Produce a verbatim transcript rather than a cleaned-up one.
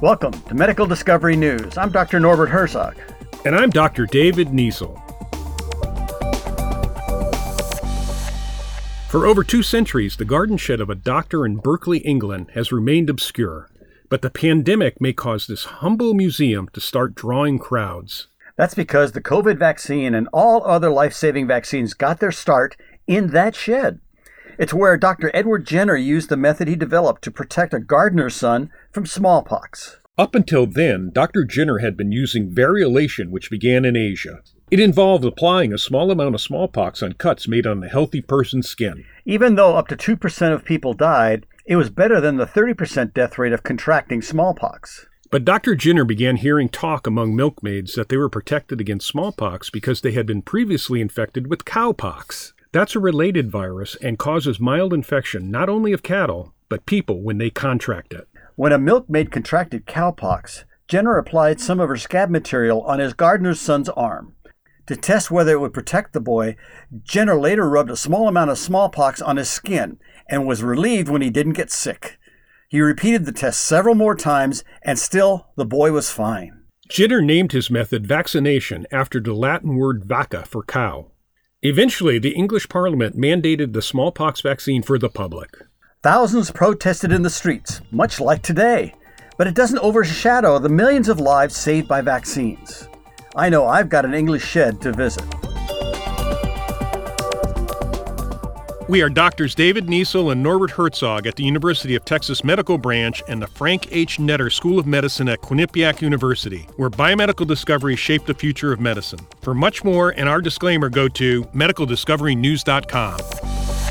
Welcome to Medical Discovery News. I'm Doctor Norbert Herzog. And I'm Doctor David Niesel. For over two centuries, the garden shed of a doctor in Berkeley, England has remained obscure. But the pandemic may cause this humble museum to start drawing crowds. That's because the COVID vaccine and all other life-saving vaccines got their start in that shed. It's where Doctor Edward Jenner used the method he developed to protect a gardener's son from smallpox. Up until then, Doctor Jenner had been using variolation, which began in Asia. It involved applying a small amount of smallpox on cuts made on a healthy person's skin. Even though up to two percent of people died, it was better than the thirty percent death rate of contracting smallpox. But Doctor Jenner began hearing talk among milkmaids that they were protected against smallpox because they had been previously infected with cowpox. That's a related virus and causes mild infection not only of cattle, but people when they contract it. When a milkmaid contracted cowpox, Jenner applied some of her scab material on his gardener's son's arm. To test whether it would protect the boy, Jenner later rubbed a small amount of smallpox on his skin and was relieved when he didn't get sick. He repeated the test several more times, and still the boy was fine. Jenner named his method vaccination after the Latin word vacca for cow. Eventually, the English Parliament mandated the smallpox vaccine for the public. Thousands protested in the streets, much like today, but it doesn't overshadow the millions of lives saved by vaccines. I know I've got an English shed to visit. We are Doctors David Niesel and Norbert Herzog at the University of Texas Medical Branch and the Frank H. Netter School of Medicine at Quinnipiac University, where biomedical discoveries shape the future of medicine. For much more and our disclaimer, go to medical discovery news dot com.